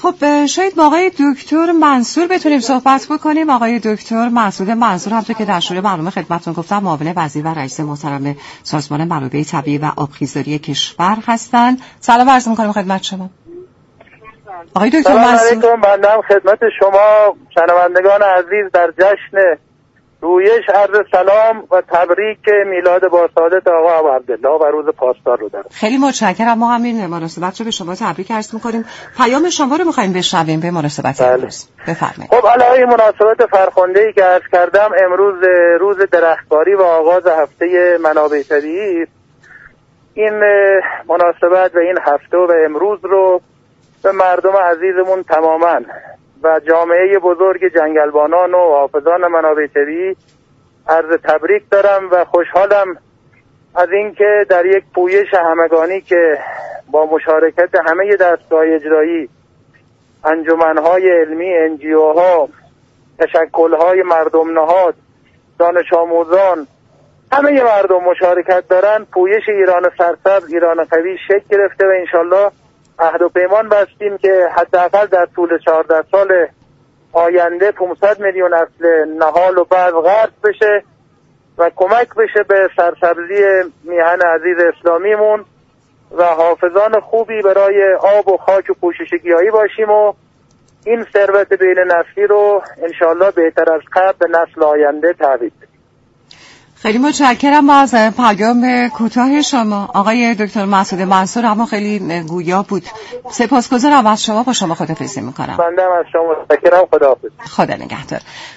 خب شاید با آقای دکتر منصور بتونیم صحبت بکنیم. آقای دکتر مسعود منصور همونطور که در شروع برنامه خدمتتون گفتم معاون وزیر و رئیس محترم سازمان منابع طبیعی و آبخیزداری کشور هستند. سلام عرض می‌کنم خدمت شما. آقای دکتر منصور. سلام علیکم. بنده خدمت شما شنوندگان عزیز در جشن رویش عرض سلام و تبریک میلاد با سعادت آقا عبدالله و روز پاسدار رو دارم. خیلی متشکرم. ما همین مناسبت رو به شما تبریک عرض می‌کنیم. پیام شما رو می‌خوایم بشنویم به مناسبت امروز. بفرمایید. خب علاوه مناسبت فرخنده‌ای که عرض کردم، امروز روز درختکاری و آغاز هفته منابع طبیعی، این مناسبت و این هفته و امروز رو به مردم عزیزمون تماماً و جامعه بزرگ جنگلبانان و حافظان منابع طبیعی عرض تبریک دارم و خوشحالم از اینکه در یک پویش همگانی که با مشارکت همه دستگاه اجرایی، انجمن‌های علمی، NGO‌ها، تشکل‌های مردم نهاد، دانش آموزان، همه مردم مشارکت دارن، پویش ایران سرسبز، ایران قوی شکل گرفته و انشالله عهد و پیمان بستیم که حداقل در طول 14 سال آینده 500 میلیون اصل نهال و بعد غرس بشه و کمک بشه به سرسبزی میهن عزیز اسلامیمون و حافظان خوبی برای آب و خاک و پوشش گیاهی باشیم و این ثروت بین نسلی رو انشالله بهتر از قبل به نسل آینده تحویل بدیم. خیلی متشکرم از پیام کوتاه شما آقای دکتر مسعود منصور. اما خیلی گویا بود. سپاسگزارم از شما. با شما خداحافظی میکنم. بنده از شما متشکرم. خداحافظ. خدا نگهدار.